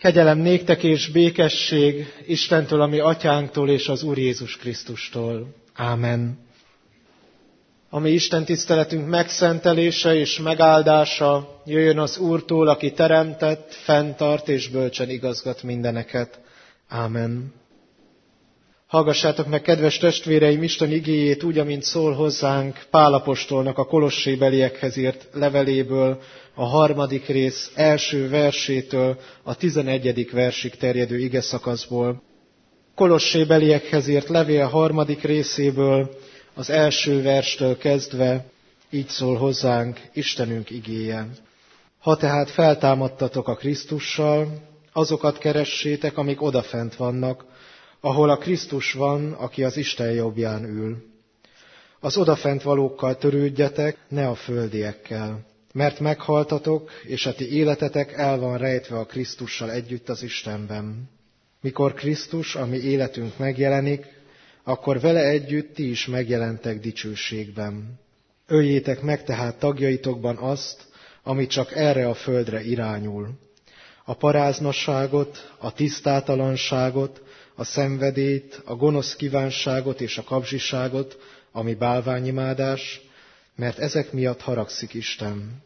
Kegyelem néktek és békesség Istentől, a mi atyánktól és az Úr Jézus Krisztustól. Ámen. A mi Isten tiszteletünk megszentelése és megáldása jöjjön az Úrtól, aki teremtett, fenntart és bölcsen igazgat mindeneket. Ámen. Hallgassátok meg, kedves testvéreim, Isten igéjét úgy, amint szól hozzánk Pál apostolnak a kolossébeliekhez írt leveléből, a 3. rész első versétől a 11. versig terjedő igeszakaszból. Kolossébeliekhez írt levél 3. részéből, az első verstől kezdve így szól hozzánk Istenünk igéje. Ha tehát feltámadtatok a Krisztussal, azokat keressétek, amik odafent vannak, ahol a Krisztus van, aki az Isten jobbján ül. Az odafent valókkal törődjetek, ne a földiekkel, mert meghaltatok, és a ti életetek el van rejtve a Krisztussal együtt az Istenben. Mikor Krisztus, a mi életünk megjelenik, akkor vele együtt ti is megjelentek dicsőségben. Öljétek meg tehát tagjaitokban azt, ami csak erre a földre irányul. A paráznasságot, a tisztátalanságot, a szenvedélyt, a gonosz kívánságot és a kapzsiságot, ami bálványimádás, mert ezek miatt haragszik Isten.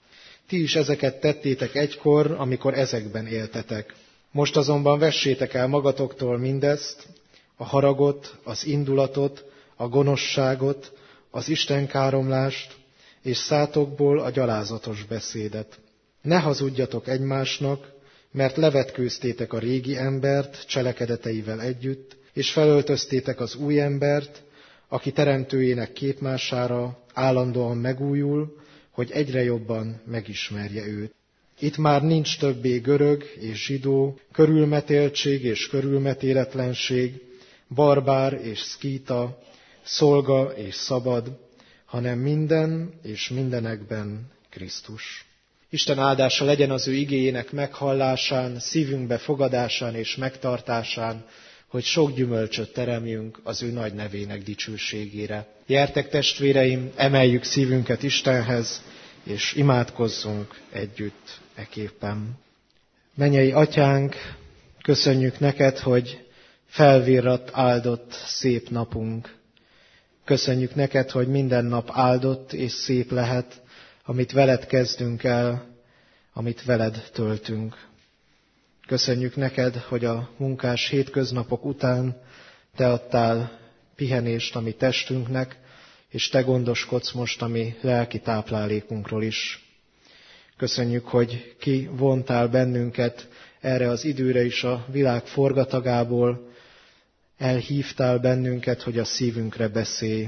Ti is ezeket tettétek egykor, amikor ezekben éltetek. Most azonban vessétek el magatoktól mindezt, a haragot, az indulatot, a gonoszságot, az istenkáromlást, és szátokból a gyalázatos beszédet. Ne hazudjatok egymásnak, mert levetkőztétek a régi embert cselekedeteivel együtt, és felöltöztétek az új embert, aki teremtőjének képmására állandóan megújul, hogy egyre jobban megismerje őt. Itt már nincs többé görög és zsidó, körülmetéltség és körülmetéletlenség, barbár és szkíta, szolga és szabad, hanem minden és mindenekben Krisztus. Isten áldása legyen az ő igéjének meghallásán, szívünkbe fogadásán és megtartásán, hogy sok gyümölcsöt teremjünk az ő nagy nevének dicsőségére. Gyertek, testvéreim, emeljük szívünket Istenhez, és imádkozzunk együtt eképpen. Mennyei Atyánk, köszönjük neked, hogy felvirradt, áldott, szép napunk. Köszönjük neked, hogy minden nap áldott és szép lehet, amit veled kezdünk el, amit veled töltünk. Köszönjük neked, hogy a munkás hétköznapok után te adtál pihenést a mi testünknek, és te gondoskodsz most a mi lelki táplálékunkról is. Köszönjük, hogy kivontál bennünket erre az időre is a világ forgatagából, elhívtál bennünket, hogy a szívünkre beszélj.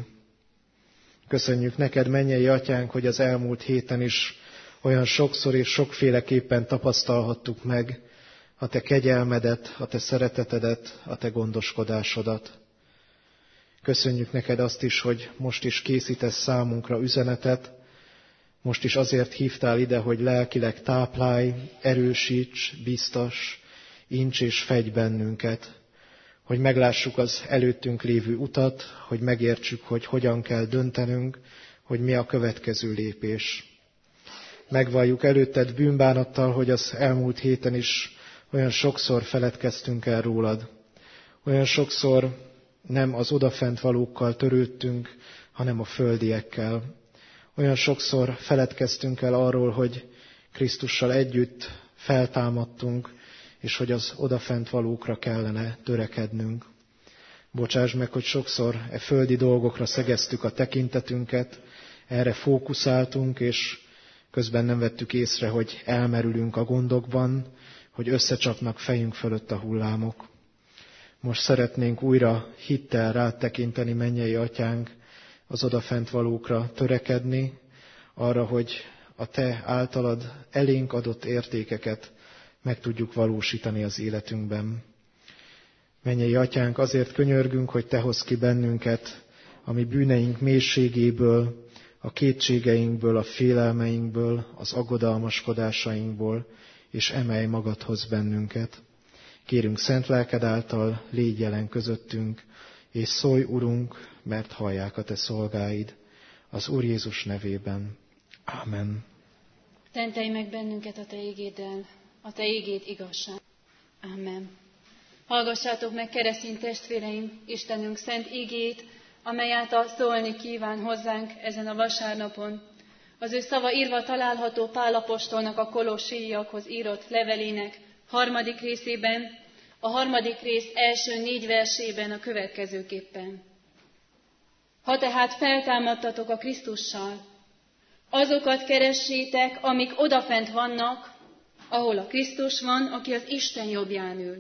Köszönjük neked, mennyei Atyánk, hogy az elmúlt héten is olyan sokszor és sokféleképpen tapasztalhattuk meg a te kegyelmedet, a te szeretetedet, a te gondoskodásodat. Köszönjük neked azt is, hogy most is készítesz számunkra üzenetet, most is azért hívtál ide, hogy lelkileg táplálj, erősíts, biztos, ints és fegy bennünket, hogy meglássuk az előttünk lévő utat, hogy megértsük, hogy hogyan kell döntenünk, hogy mi a következő lépés. Megvalljuk előtted bűnbánattal, hogy az elmúlt héten is olyan sokszor feledkeztünk el rólad. Olyan sokszor nem az odafent valókkal törődtünk, hanem a földiekkel. Olyan sokszor feledkeztünk el arról, hogy Krisztussal együtt feltámadtunk, és hogy az odafent valókra kellene törekednünk. Bocsáss meg, hogy sokszor e földi dolgokra szegeztük a tekintetünket, erre fókuszáltunk, és közben nem vettük észre, hogy elmerülünk a gondokban, hogy összecsapnak fejünk fölött a hullámok. Most szeretnénk újra hittel rád tekinteni, mennyei Atyánk, az odafent valókra törekedni, arra, hogy a te általad elénk adott értékeket meg tudjuk valósítani az életünkben. Mennyei Atyánk, azért könyörgünk, hogy te hozz ki bennünket a mi bűneink mélységéből, a kétségeinkből, a félelmeinkből, az aggodalmaskodásainkból, és emelj magadhoz bennünket. Kérünk szent lelked által, légy jelen közöttünk, és szólj, Urunk, mert hallják a te szolgáid. Az Úr Jézus nevében. Ámen. Szentelj meg bennünket a te igéddel, a te igéd igazság. Amen. Hallgassátok meg, keresztény testvéreim, Istenünk szent igét, amely által szólni kíván hozzánk ezen a vasárnapon. Az ő szava írva található Pál apostolnak a Kolossaiakhoz írott levelének 3. részében, a 3. rész első 4 versében a következőképpen. Ha tehát feltámadtatok a Krisztussal, azokat keressétek, amik odafent vannak, ahol a Krisztus van, aki az Isten jobbján ül.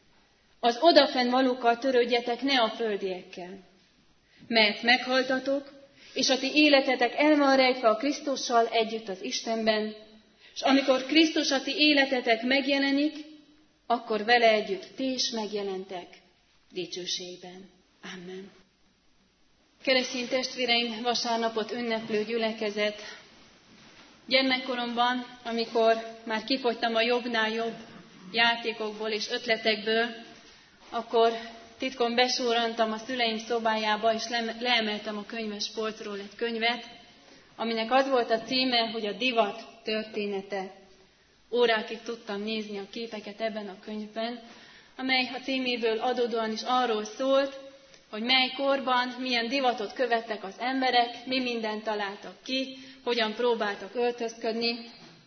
Az odafent valókkal törődjetek, ne a földiekkel. Mert meghaltatok, és a ti életetek el van rejtve a Krisztussal együtt az Istenben, és amikor Krisztus a ti életetek megjelenik, akkor vele együtt ti is megjelentek dicsőségben. Amen. Keresztény testvéreim, vasárnapot ünneplő gyülekezet. Gyermekkoromban, amikor már kifogytam a jobbnál jobb játékokból és ötletekből, akkor titkon besúrantam a szüleim szobájába, és leemeltem a könyvespolcról egy könyvet, aminek az volt a címe, hogy a divat története. Órákig tudtam nézni a képeket ebben a könyvben, amely a címéből adódóan is arról szólt, hogy mely korban milyen divatot követtek az emberek, mi mindent találtak ki, hogyan próbáltak öltözködni.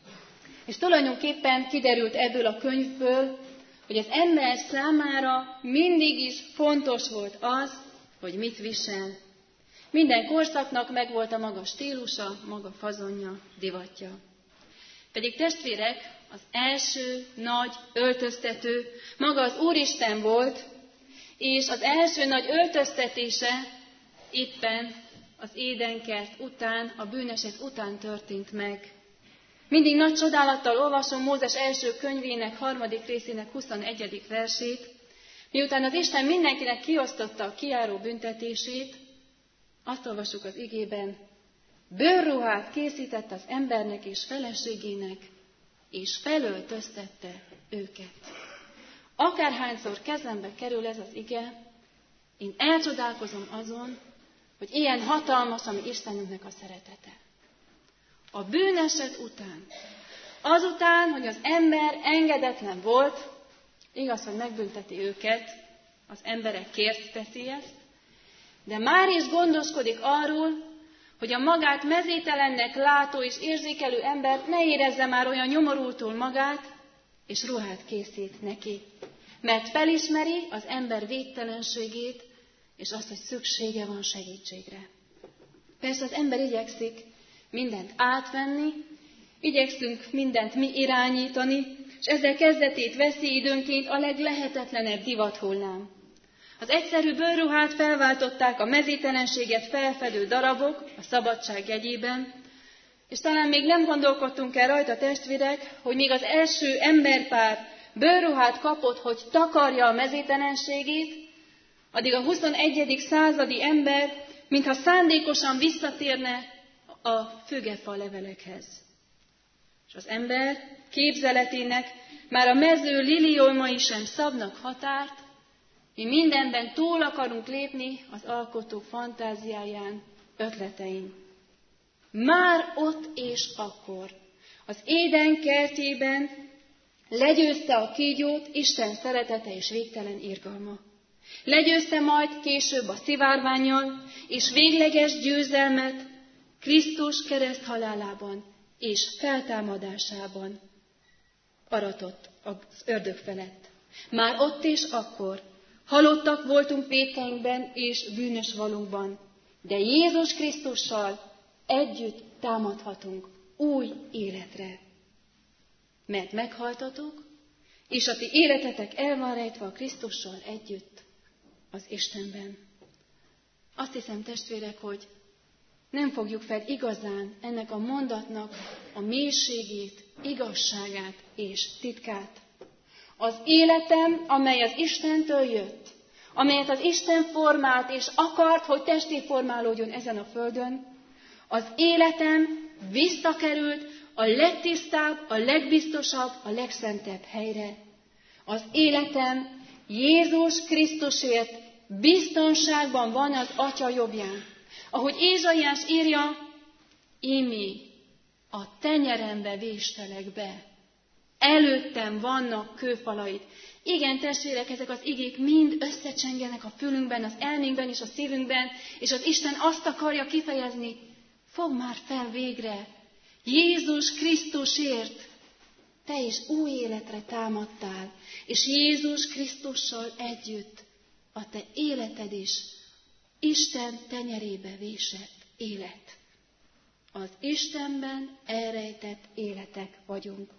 És tulajdonképpen kiderült ebből a könyvből, hogy az ember számára mindig is fontos volt az, hogy mit visel. Minden korszaknak megvolt a maga stílusa, maga fazonja, divatja. Pedig testvérek, az első nagy öltöztető maga az Úristen volt, és az első nagy öltöztetése éppen az Édenkert után, a bűneset után történt meg. Mindig nagy csodálattal olvasom Mózes első könyvének 3. részének 21. versét, miután az Isten mindenkinek kiosztotta a kijáró büntetését, azt olvassuk az igében, bőrruhát készített az embernek és feleségének, és felöltöztette őket. Akárhányszor kezembe kerül ez az ige, én elcsodálkozom azon, hogy ilyen hatalmas a mi Istenünknek a szeretete. A bűneset után, azután, hogy az ember engedetlen volt, igaz, hogy megbünteti őket, az emberekért teszi ezt, de már is gondoskodik arról, hogy a magát mezítelennek látó és érzékelő embert ne érezze már olyan nyomorultul magát, és ruhát készít neki. Mert felismeri az ember védtelenségét, és azt, hogy szüksége van segítségre. Persze az ember igyekszik mindent átvenni, igyekszünk mindent mi irányítani, és ezzel kezdetét veszi időnként a leglehetetlenebb divathullám. Az egyszerű bőrruhát felváltották a mezítelenséget felfedő darabok a szabadság jegyében, és talán még nem gondolkodtunk el rajta, testvérek, hogy még az első emberpár bőrruhát kapott, hogy takarja a mezítelenségét, addig a 21. századi ember, mintha szándékosan visszatérne a fügefa levelekhez. És az ember képzeletének már a mező liliomai sem szabnak határt, mi mindenben túl akarunk lépni az alkotó fantáziáján, ötletein. Már ott és akkor, az Éden kertjében legyőzte a kígyót Isten szeretete és végtelen irgalma. Legyőzte majd később a szivárvánnyal, és végleges győzelmet Krisztus kereszthalálában és feltámadásában aratott az ördög felett. Már ott és akkor halottak voltunk vétkeinkben és bűnös valunkban, de Jézus Krisztussal együtt támadhatunk új életre. Mert meghaltatok, és a ti életetek el van rejtve a Krisztussal együtt az Istenben. Azt hiszem, testvérek, hogy nem fogjuk fel igazán ennek a mondatnak a mélységét, igazságát és titkát. Az életem, amely az Istentől jött, amelyet az Isten formált és akart, hogy testé formálódjon ezen a földön, az életem visszakerült a legtisztább, a legbiztosabb, a legszentebb helyre. Az életem Jézus Krisztusért biztonságban van az Atya jobbján. Ahogy Ézsaiás írja, ímé, a tenyerembe véstelek be, Előttem vannak kőfalaid. Igen, testvérek, ezek az igék mind összecsengenek a fülünkben, az elménkben és a szívünkben, és az Isten azt akarja kifejezni, fogd már fel végre, Jézus Krisztusért te is új életre támadtál, és Jézus Krisztussal együtt a te életed is Isten tenyerébe vésett élet. Az Istenben elrejtett életek vagyunk.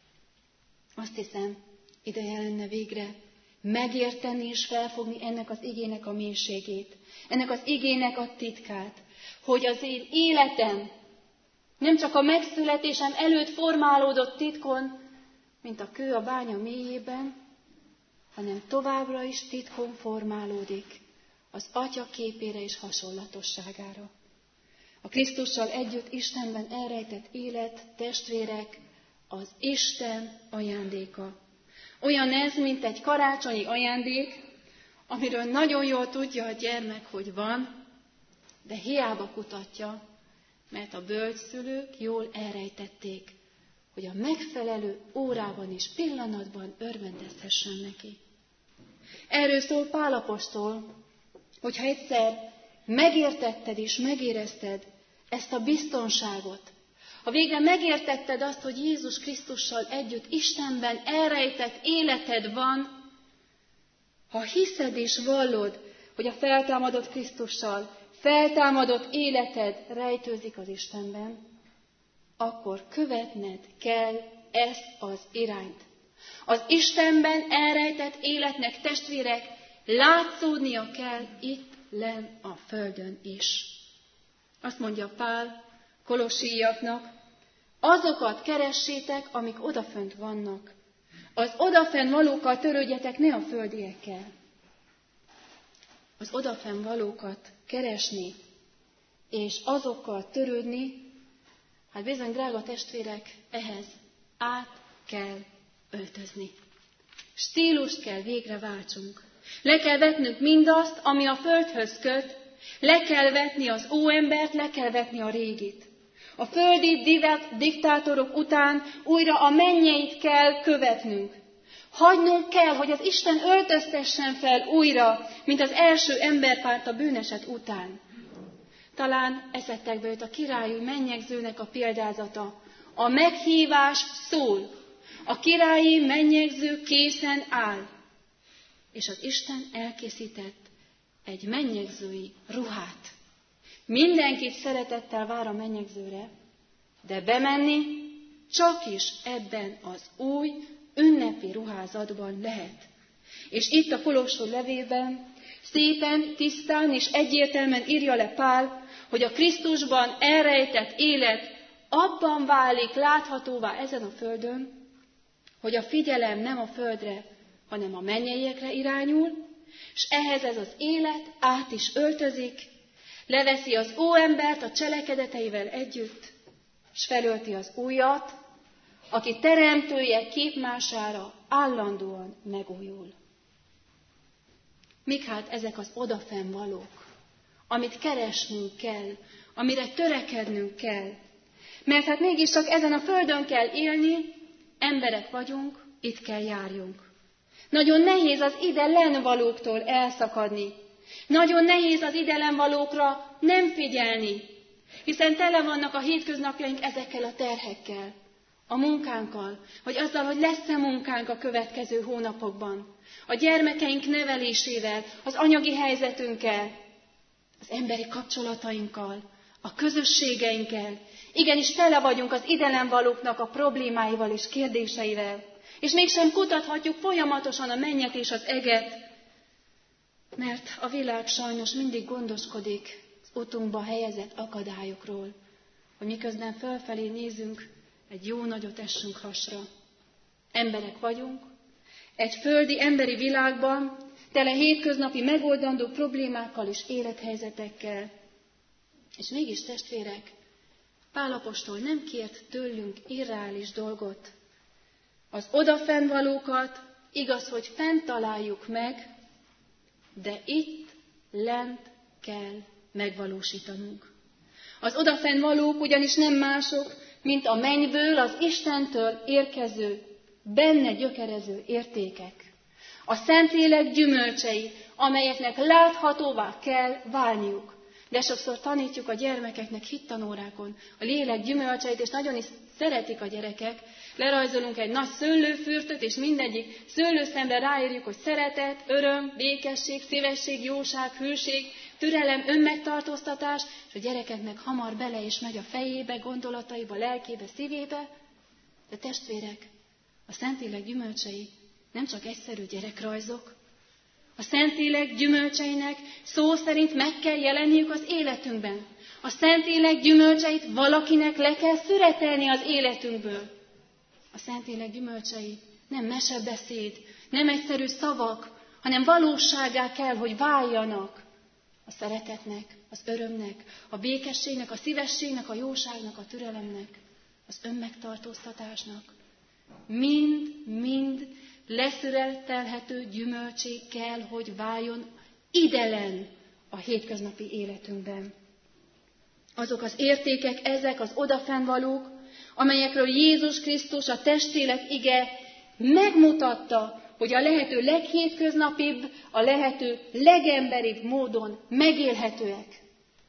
Azt hiszem, ideje lenne végre megérteni és felfogni ennek az igének a mélységét, ennek az igének a titkát, hogy az én életem nem csak a megszületésem előtt formálódott titkon, mint a kő a bánya mélyében, hanem továbbra is titkon formálódik az Atya képére és hasonlatosságára. A Krisztussal együtt Istenben elrejtett élet, testvérek, az Isten ajándéka. Olyan ez, mint egy karácsonyi ajándék, amiről nagyon jól tudja a gyermek, hogy van, de hiába kutatja, mert a bölcsszülők jól elrejtették, hogy a megfelelő órában és pillanatban örvendezhessen neki. Erről szól Pál apostol, hogyha egyszer megértetted és megérezted ezt a biztonságot, ha végre megértetted azt, hogy Jézus Krisztussal együtt Istenben elrejtett életed van, ha hiszed és vallod, hogy a feltámadott Krisztussal feltámadott életed rejtőzik az Istenben, akkor követned kell ezt az irányt. Az Istenben elrejtett életnek, testvérek, látszódnia kell itt lenn a földön is. Azt mondja Pál Kolossaiaknak, azokat keressétek, amik odafönt vannak. Az odafenn valókkal törődjetek, ne a földiekkel. Az odafenn valókat keresni, és azokkal törődni, hát bizony, drága testvérek, ehhez át kell öltözni. Stílust kell végre váltsunk. Le kell vetnünk mindazt, ami a földhöz köt, le kell vetni az óembert, le kell vetni a régit. A földi diktátorok után újra a mennyeit kell követnünk. Hagynunk kell, hogy az Isten öltöztessen fel újra, mint az első emberpárt a bűneset után. Talán eszetekbe jött a királyi mennyegzőnek a példázata. A meghívás szól. A királyi mennyegző készen áll. És az Isten elkészített egy mennyegzői ruhát. Mindenkit szeretettel vár a mennyegzőre, de bemenni csak is ebben az új, ünnepi ruházatban lehet. És itt a Kolossai levélben szépen, tisztán és egyértelműen írja le Pál, hogy a Krisztusban elrejtett élet abban válik láthatóvá ezen a földön, hogy a figyelem nem a földre, hanem a mennyeiekre irányul, és ehhez ez az élet át is öltözik, leveszi az óembert a cselekedeteivel együtt, és felölti az újat, aki teremtője képmására állandóan megújul. Mik hát ezek az odafenn valók, amit keresnünk kell, amire törekednünk kell? Mert hát mégiscsak ezen a földön kell élni, emberek vagyunk, itt kell járjunk. Nagyon nehéz az ide lenvalóktól elszakadni. Nagyon nehéz az ide lenvalókra nem figyelni, hiszen tele vannak a hétköznapjaink ezekkel a terhekkel, a munkánkkal, vagy azzal, hogy lesz-e munkánk a következő hónapokban, a gyermekeink nevelésével, az anyagi helyzetünkkel, az emberi kapcsolatainkkal, a közösségeinkkel. Igenis tele vagyunk az idelenvalóknak a problémáival és kérdéseivel, és mégsem kutathatjuk folyamatosan a mennyet és az eget, mert a világ sajnos mindig gondoskodik az utunkba helyezett akadályokról, hogy miközben fölfelé nézünk, egy jó nagyot essünk hasra. Emberek vagyunk, egy földi emberi világban, tele hétköznapi megoldandó problémákkal és élethelyzetekkel. És mégis, testvérek, Pál apostol nem kért tőlünk irreális dolgot. Az odafennvalókat igaz, hogy fent találjuk meg, de itt lent kell megvalósítanunk. Az odafennvalók ugyanis nem mások, mint a mennyből, az Istentől érkező benne gyökerező értékek. A Szentlélek gyümölcsei, amelyeknek láthatóvá kell válniuk. De sokszor tanítjuk a gyermekeknek hittanórákon a lélek gyümölcseit, és nagyon is szeretik a gyerekek. Lerajzolunk egy nagy szőlőfürtöt, és mindegyik szőlőszemre ráírjuk, hogy szeretet, öröm, békesség, szívesség, jóság, hűség, türelem, önmegtartóztatás, és a gyerekeknek hamar bele is megy a fejébe, gondolataiba, lelkébe, szívébe. De testvérek, a Szentlélek gyümölcsei nem csak egyszerű gyerekrajzok. A Szentlélek gyümölcseinek szó szerint meg kell jelenniük az életünkben. A Szentlélek gyümölcseit valakinek le kell szüretelni az életünkből. A Szentlélek gyümölcsei nem mesebeszéd, nem egyszerű szavak, hanem valósággá kell, hogy váljanak. A szeretetnek, az örömnek, a békességnek, a szívességnek, a jóságnak, a türelemnek, az önmegtartóztatásnak. Mind leszüretelhető gyümölcsé kell, hogy váljon idelen a hétköznapi életünkben. Azok az értékek, ezek az odafennvalók, amelyekről Jézus Krisztus, a testlélek ige megmutatta, hogy a lehető leghétköznapibb, a lehető legemberibb módon megélhetőek.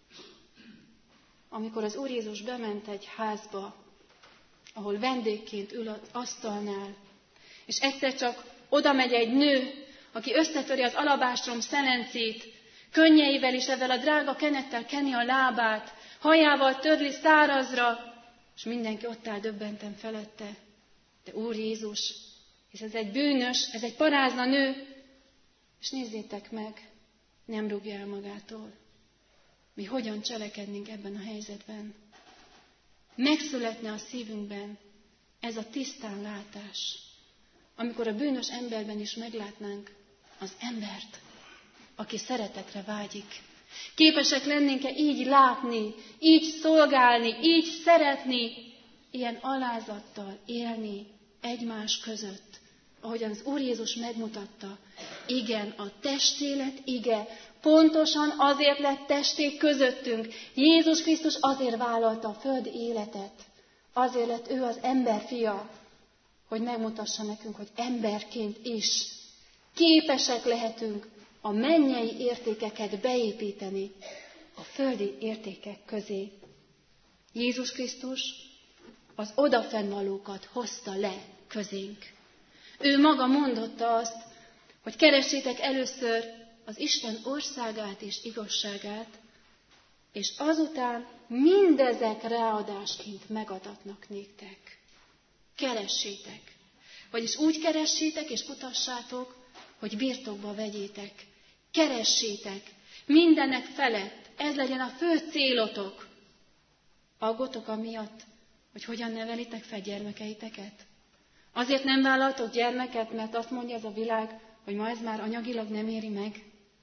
Amikor az Úr Jézus bement egy házba, ahol vendégként ül az asztalnál, és egyszer csak oda megy egy nő, aki összetöri az alabástrom szelencét, könnyeivel és ezzel a drága kenettel keni a lábát, hajával törli szárazra, és mindenki ott áll döbbenten felette. De Úr Jézus, és ez egy bűnös, ez egy parázna nő, és nézzétek meg, nem rúgja el magától. Mi hogyan cselekednénk ebben a helyzetben? Megszületne a szívünkben ez a tisztán látás, amikor a bűnös emberben is meglátnánk az embert, aki szeretetre vágyik. Képesek lennénk-e így látni, így szolgálni, így szeretni, ilyen alázattal élni egymás között, ahogyan az Úr Jézus megmutatta. Igen, a testélet ige pontosan azért lett testé közöttünk. Jézus Krisztus azért vállalta a földi életet. Azért lett ő az ember fia, hogy megmutassa nekünk, hogy emberként is képesek lehetünk a mennyei értékeket beépíteni a földi értékek közé. Jézus Krisztus az odafennvalókat hozta le közénk. Ő maga mondotta azt, hogy keressétek először az Isten országát és igazságát, és azután mindezek ráadásként megadatnak néktek. Keressétek. Vagyis úgy keressétek és kutassátok, hogy birtokba vegyétek. Keressétek. Mindenek felett. Ez legyen a fő célotok. Aggotok amiatt, hogy hogyan nevelitek fel gyermekeiteket? Azért nem vállaltok gyermeket, mert azt mondja ez a világ, hogy ma ez már anyagilag nem éri meg.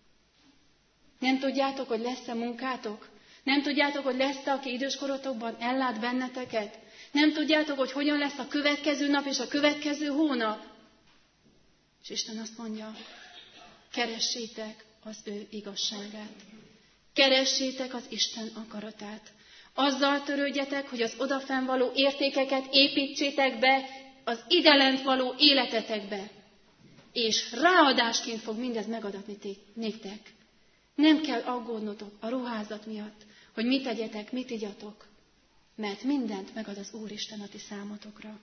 Nem tudjátok, hogy lesz-e munkátok? Nem tudjátok, hogy lesz-e, aki időskorotokban ellát benneteket? Nem tudjátok, hogy hogyan lesz a következő nap és a következő hónap? És Isten azt mondja, keressétek az ő igazságát. Keressétek az Isten akaratát. Azzal törődjetek, hogy az odafennvaló értékeket építsétek be az idelent való életetekbe. És ráadásként fog mindez megadatni néktek. Nem kell aggódnotok a ruházat miatt, hogy mit tegyetek, mit igyatok, mert mindent megad az Úristen a ti számotokra.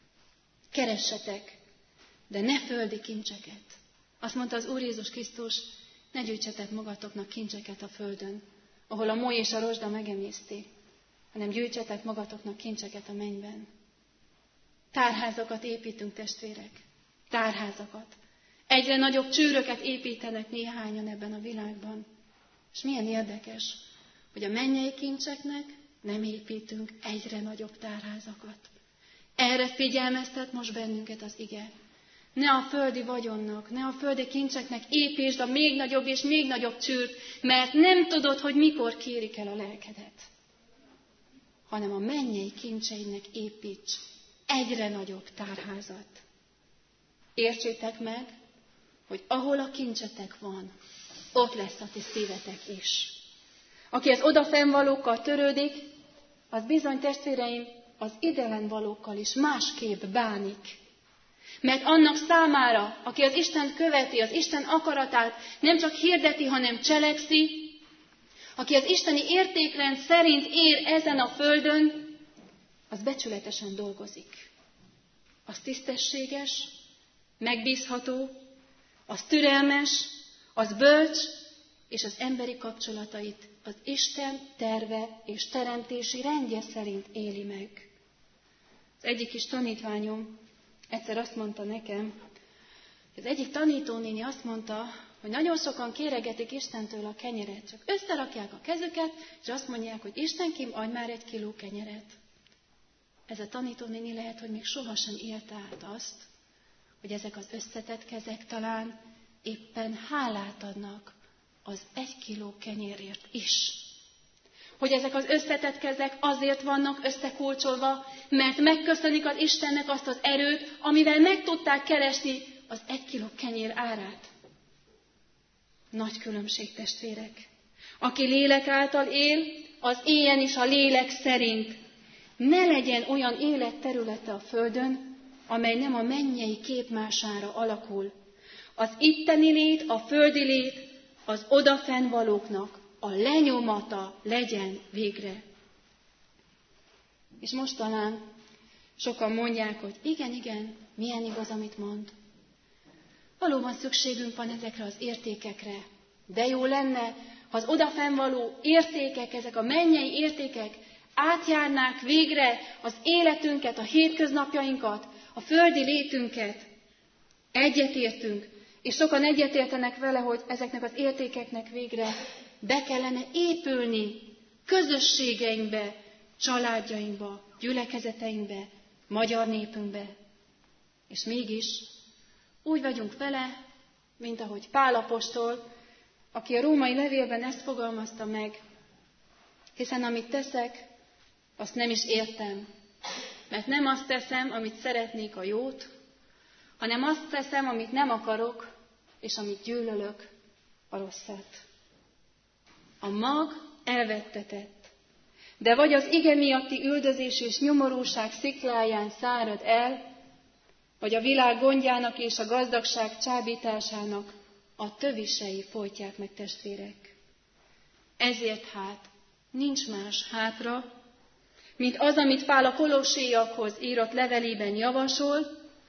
Keressetek, de ne földi kincseket. Azt mondta az Úr Jézus Krisztus, ne gyűjtsetek magatoknak kincseket a földön, ahol a moly és a rozsda megemészti, hanem gyűjtsetek magatoknak kincseket a mennyben. Tárházakat építünk, testvérek. Tárházakat. Egyre nagyobb csűröket építenek néhányan ebben a világban. És milyen érdekes, hogy a mennyei kincseknek nem építünk egyre nagyobb tárházakat. Erre figyelmeztet most bennünket az ige. Ne a földi vagyonnak, ne a földi kincseknek építsd a még nagyobb és még nagyobb csűrt, mert nem tudod, hogy mikor kérik el a lelkedet. Hanem a mennyei kincseidnek építs egyre nagyobb tárházat. Értsétek meg, hogy ahol a kincsetek van, ott lesz a ti szívetek is. Aki az odafennvalókkal törődik, az bizony, testvéreim, az idelenvalókkal is másképp bánik. Mert annak számára, aki az Istent követi, az Isten akaratát nem csak hirdeti, hanem cselekszi, aki az isteni értékrend szerint él ezen a földön, az becsületesen dolgozik. Az tisztességes, megbízható, az türelmes, az bölcs, és az emberi kapcsolatait az Isten terve és teremtési rendje szerint éli meg. Az egyik kis tanítványom egyszer azt mondta nekem, az egyik tanítónéni azt mondta, hogy nagyon sokan kéregetik Istentől a kenyeret, csak összerakják a kezüket, és azt mondják, hogy Istenkém, adj már 1 kiló kenyeret. Ez a tanítónéni lehet, hogy még sohasem élte át azt, hogy ezek az összetett kezek talán éppen hálát adnak az 1 kiló kenyérért is. Hogy ezek az összetett kezek azért vannak összekulcsolva, mert megköszönik az Istennek azt az erőt, amivel meg tudták keresni az 1 kiló kenyér árát. Nagy különbség, testvérek. Aki lélek által él, az éljen is a lélek szerint. Ne legyen olyan életterülete a földön, amely nem a mennyei képmására alakul. Az itteni lét, a földi lét, az odafennvalóknak a lenyomata legyen végre. És most talán sokan mondják, hogy igen, milyen igaz, amit mond. Valóban szükségünk van ezekre az értékekre, de jó lenne, ha az odafennvaló értékek, ezek a mennyei értékek átjárnák végre az életünket, a hétköznapjainkat, a földi létünket. Egyetértünk, és sokan egyetértenek vele, hogy ezeknek az értékeknek végre be kellene épülni közösségeinkbe, családjainkba, gyülekezeteinkbe, magyar népünkbe. És mégis úgy vagyunk vele, mint ahogy Pál apostol, aki a római levélben ezt fogalmazta meg, hiszen amit teszek, azt nem is értem, mert nem azt teszem, amit szeretnék, a jót, hanem azt teszem, amit nem akarok, és amit gyűlölök, a rosszat. A mag elvettetett, de vagy az ige miatti üldözés és nyomorúság szikláján szárad el, vagy a világ gondjának és a gazdagság csábításának a tövisei folytják meg, testvérek. Ezért hát nincs más hátra, mint az, amit Pál a Kolosséiakhoz írott levelében javasol: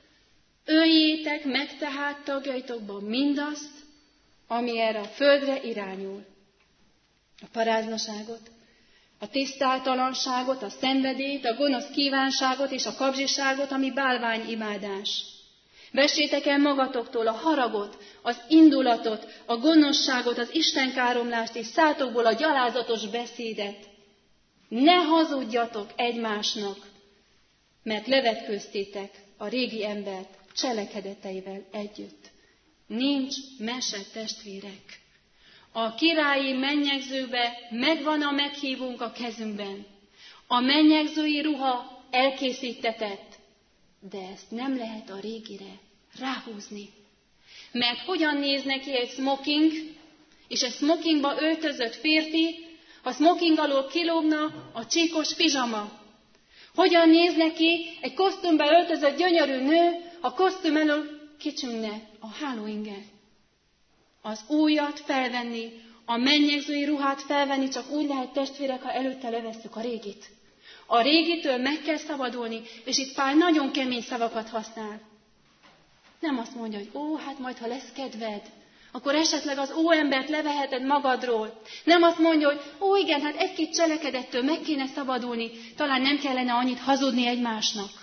öljétek meg tehát tagjaitokban mindazt, ami erre a földre irányul. A paráznaságot, a tisztátalanságot, a szenvedélyt, a gonosz kívánságot és a kapzsiságot, ami bálványimádás. Vessétek el magatoktól a haragot, az indulatot, a gonoszságot, az istenkáromlást, és szátokból a gyalázatos beszédet. Ne hazudjatok egymásnak, mert levetkőztétek a régi embert cselekedeteivel együtt. Nincs mese, testvérek. A királyi mennyegzőbe megvan a meghívónk a kezünkben. A mennyegzői ruha elkészítetett, de ezt nem lehet a régire ráhúzni. Mert hogyan néz neki egy smoking, és egy smokingba öltözött férfi, ha smoking alól kilógna a csíkos pizsama? Hogyan néz neki egy kosztümbe öltözött gyönyörű nő, ha kosztüm elől kicsünne a hálóinger? Az újat felvenni, a mennyegzői ruhát felvenni csak úgy lehet, testvérek, ha előtte levesszük a régit. A régitől meg kell szabadulni, és itt Pál nagyon kemény szavakat használ. Nem azt mondja, hogy hát majd, ha lesz kedved, akkor esetleg az óembert leveheted magadról. Nem azt mondja, hogy igen, hát egy-két cselekedettől meg kéne szabadulni, talán nem kellene annyit hazudni egymásnak.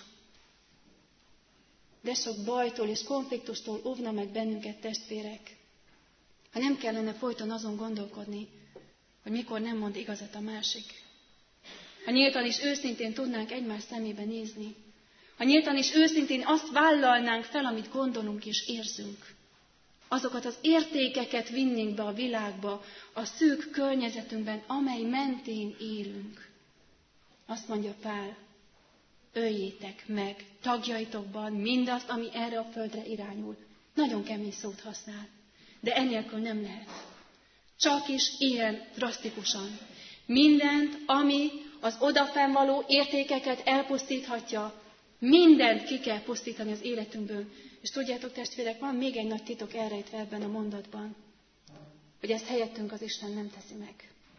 De sok bajtól és konfliktustól óvna meg bennünket, testvérek, ha nem kellene folyton azon gondolkodni, hogy mikor nem mond igazat a másik. Ha nyíltan és őszintén tudnánk egymás szemébe nézni. Ha nyíltan és őszintén azt vállalnánk fel, amit gondolunk és érzünk. Azokat az értékeket vinnénk be a világba, a szűk környezetünkben, amely mentén élünk. Azt mondja Pál, öljétek meg tagjaitokban mindazt, ami erre a földre irányul. Nagyon kemény szót használ, de ennélkül nem lehet. Csak is ilyen drasztikusan. Mindent, ami az odafennvaló értékeket elpusztíthatja, Mindent ki kell pusztítani az életünkből. És tudjátok, testvérek, van még egy nagy titok elrejtve ebben a mondatban, hogy ezt helyettünk az Isten nem teszi meg.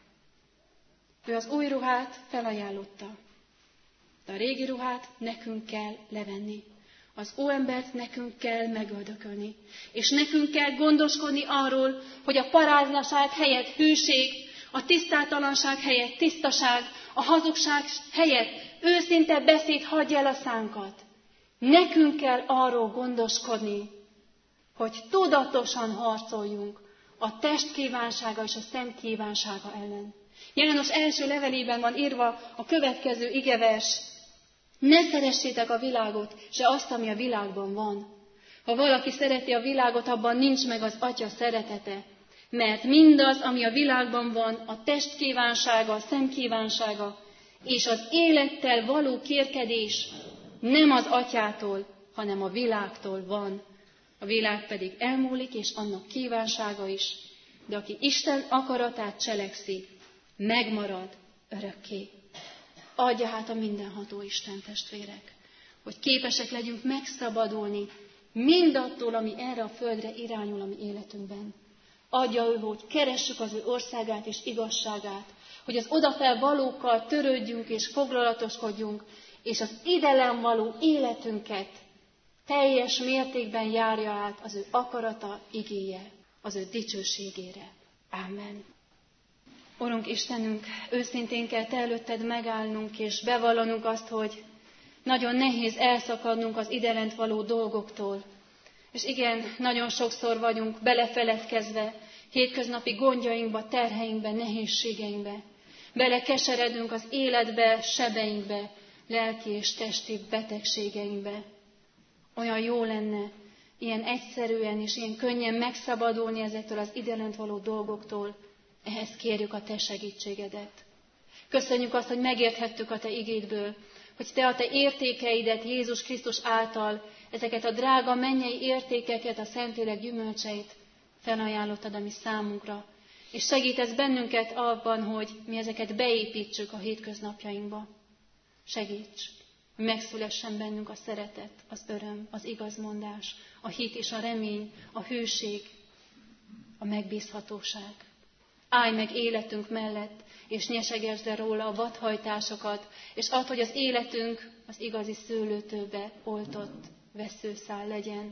Ő az új ruhát felajánlotta, de a régi ruhát nekünk kell levenni. Az óembert nekünk kell megöldökölni. És nekünk kell gondoskodni arról, hogy a paráznaság helyett hűség, a tisztátalanság helyett tisztaság, a hazugság helyett őszinte beszéd hagyja el a szánkat. Nekünk kell arról gondoskodni, hogy tudatosan harcoljunk a test kívánsága és a szem kívánsága ellen. János első levelében van írva a következő igevers: ne szeressétek a világot, se azt, ami a világban van. Ha valaki szereti a világot, abban nincs meg az Atya szeretete. Mert mindaz, ami a világban van, a test kívánsága, a szem kívánsága, és az élettel való kérkedés nem az Atyától, hanem a világtól van. A világ pedig elmúlik, és annak kívánsága is, de aki Isten akaratát cselekszi, megmarad örökké. Adja hát a mindenható Isten, testvérek, hogy képesek legyünk megszabadulni mindattól, ami erre a földre irányul a mi életünkben. Adja ő, hogy keressük az ő országát és igazságát, hogy az odafelé valókkal törődjünk és foglalatoskodjunk, és az idelen való életünket teljes mértékben járja át az ő akarata, igéje, az ő dicsőségére. Ámen. Urunk Istenünk, őszintén kell Te előtted megállnunk és bevallanunk azt, hogy nagyon nehéz elszakadnunk az idelent való dolgoktól. És igen, nagyon sokszor vagyunk belefeledkezve hétköznapi gondjainkba, terheinkbe, nehézségeinkbe. Belekeseredünk az életbe, sebeinkbe, lelki és testi betegségeinkbe. Olyan jó lenne ilyen egyszerűen és ilyen könnyen megszabadulni ezektől az idelent való dolgoktól. Ehhez kérjük a Te segítségedet. Köszönjük azt, hogy megérthettük a Te igédből, hogy Te a Te értékeidet Jézus Krisztus által, ezeket a drága mennyei értékeket, a Szentlélek gyümölcseit felajánlottad a mi számunkra, és segítesz bennünket abban, hogy mi ezeket beépítsük a hétköznapjainkba. Segíts, hogy megszülessen bennünk a szeretet, az öröm, az igazmondás, a hit és a remény, a hűség, a megbízhatóság. Állj meg életünk mellett, és nyesegesd el róla a vadhajtásokat, és add, hogy az életünk az igazi szőlőtőbe oltott vesszőszál legyen.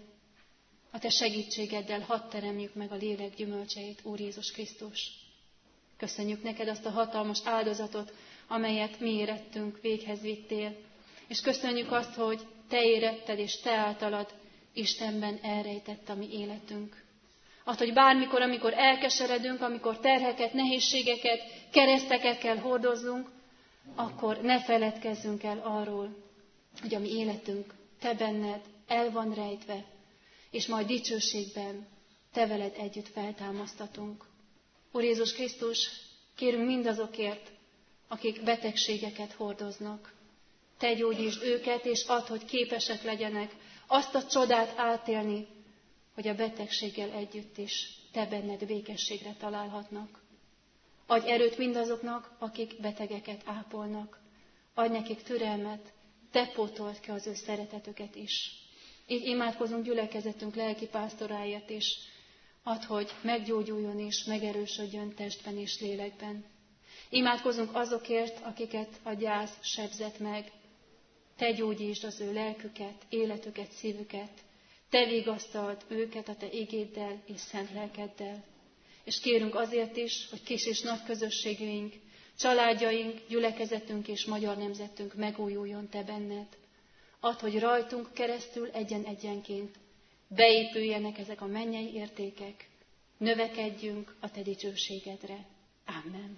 A Te segítségeddel hadd teremjük meg a lélek gyümölcseit, Úr Jézus Krisztus. Köszönjük neked azt a hatalmas áldozatot, amelyet mi érettünk, véghez vittél, és köszönjük azt, hogy Te éretted, és Te általad Istenben elrejtett a mi életünk. Azt, hogy bármikor, amikor elkeseredünk, amikor terheket, nehézségeket, kereszteket kell hordoznunk, akkor ne feledkezzünk el arról, hogy a mi életünk Te benned el van rejtve, és majd dicsőségben Te veled együtt feltámasztatunk. Úr Jézus Krisztus, kérünk mindazokért, akik betegségeket hordoznak. Te gyógyítsd őket, és add, hogy képesek legyenek azt a csodát átélni, hogy a betegséggel együtt is Te benned békességre találhatnak. Adj erőt mindazoknak, akik betegeket ápolnak. Adj nekik türelmet, Te pótold ki az ő szeretetüket is. Így imádkozunk gyülekezetünk lelkipásztoráért is. Add, hogy meggyógyuljon és megerősödjön testben és lélekben. Imádkozunk azokért, akiket a gyász sebzett meg. Te gyógyítsd az ő lelküket, életüket, szívüket. Te vigasztald őket a Te igéddel és szent lelkeddel. És kérünk azért is, hogy kis és nagy közösségünk, családjaink, gyülekezetünk és magyar nemzetünk megújuljon Te benned. Add, hogy rajtunk keresztül egyen-egyenként beépüljenek ezek a mennyei értékek, növekedjünk a Te dicsőségedre. Amen.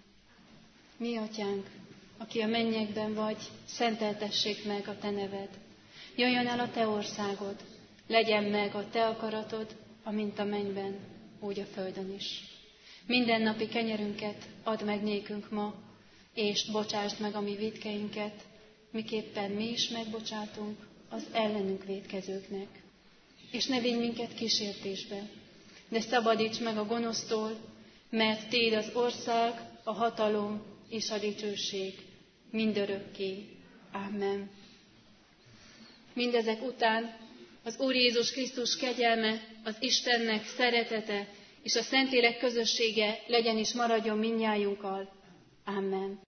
Mi Atyánk, aki a mennyekben vagy, szenteltessék meg a Te neved. Jöjjön el a Te országod, legyen meg a Te akaratod, amint a mennyben, úgy a földön is. Mindennapi kenyerünket add meg nékünk ma, és bocsásd meg a mi vétkeinket, miképpen mi is megbocsátunk az ellenünk vétkezőknek. És ne vigy minket kísértésbe, de szabadíts meg a gonosztól, mert Téd az ország, a hatalom és a dicsőség mindörökké. Amen. mindezek után az Úr Jézus Krisztus kegyelme, az Istennek szeretete és a Szentlélek közössége legyen és maradjon mindnyájunkkal. Amen.